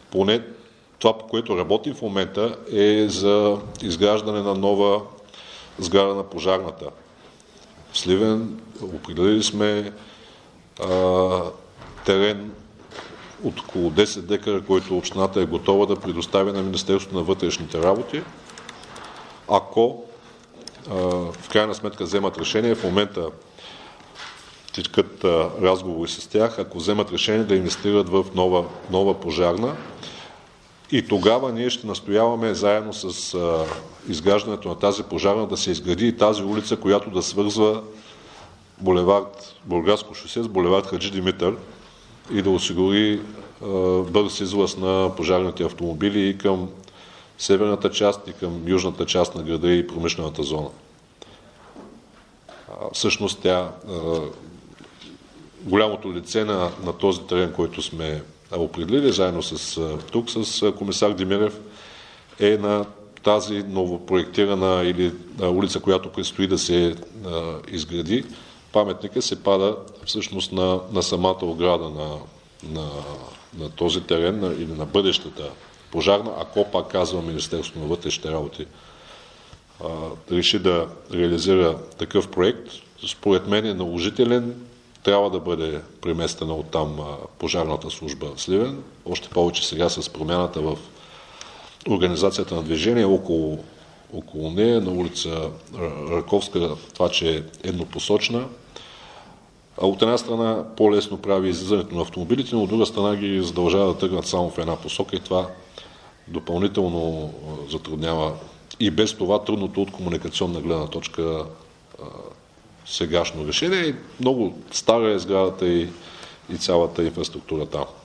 поне това, по което работим в момента, е за изграждане на нова сграда на пожарната. В Сливен определили сме терен от около 10 декара, който общината е готова да предостави на Министерството на вътрешните работи. Ако в крайна сметка вземат решение, в момента тичкат разговори с тях, ако вземат решение да инвестират в нова пожарна, и тогава ние ще настояваме заедно с изграждането на тази пожарна да се изгради и тази улица, която да свързва булевард Бургаско шосе с булевард Хаджи Димитър и да осигури бърз излъз на пожарните автомобили и към северната част, и към южната част на града и промишлената зона. Всъщност голямото лице на този терен, който сме определили, заедно с комисар Демирев, е на тази новопроектирана или улица, която предстои да се изгради. Паметника се пада всъщност на самата ограда на този терен или на бъдещата пожарна, ако пак казва Министерството на вътрешните работи реши да реализира такъв проект. Според мен е наложителен, трябва да бъде преместена оттам пожарната служба в Сливен. Още повече сега с промяната в организацията на движение около нея, на улица Раковска, това, че е еднопосочна. От една страна по-лесно прави излизането на автомобилите, но от друга страна ги задължава да тръгнат само в една посока и това допълнително затруднява и без това трудното от комуникационна гледна точка сегашно решение. Много стара е сградата и цялата инфраструктура там.